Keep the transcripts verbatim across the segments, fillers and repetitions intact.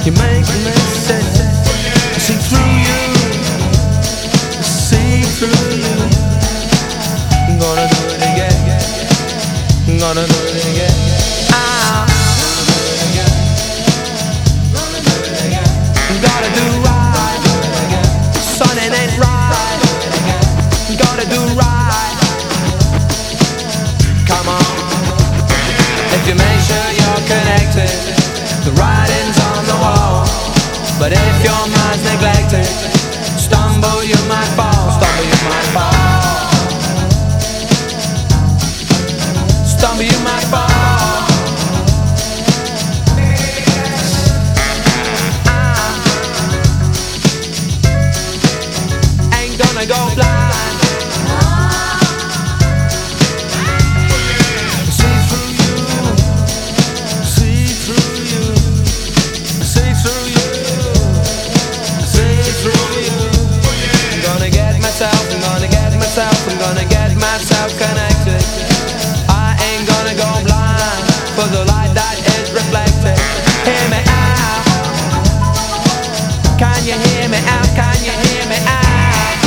You make me say, see through you, see through you. I'm gonna do it again, I'm gonna do it again. Ah, gotta do right, son, it ain't right. Gotta do right. Come on, if you make sure you're connected, the writing's on the wall. But if your mind's neglected, stumble you might fall, stumble you might fall, stumble you might fall. I ain't gonna go blind. I'm gonna get myself, I'm gonna get myself connected. I ain't gonna go blind for the light that is reflected. Hear me out. Can you hear me out? Can you hear me out?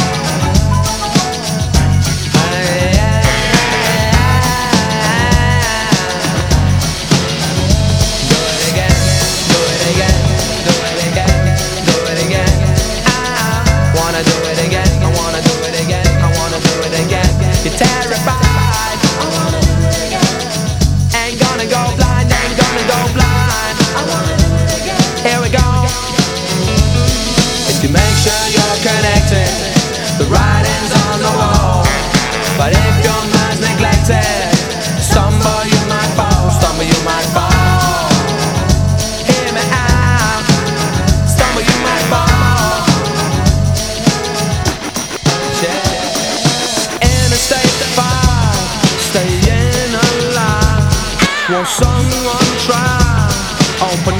Do it again, do it again, do it again, do it again. I wanna do it again. You're terrified. I wanna do it again. Ain't gonna go blind, ain't gonna go blind. I wanna do it again. Here we go. If you make sure you're connected, the writing's on the wall. But if your mind's neglected, stumble you might fall, stumble you might fall. Hear me out. Stumble you might fall. Yeah. Staying alive. Won't someone try? Open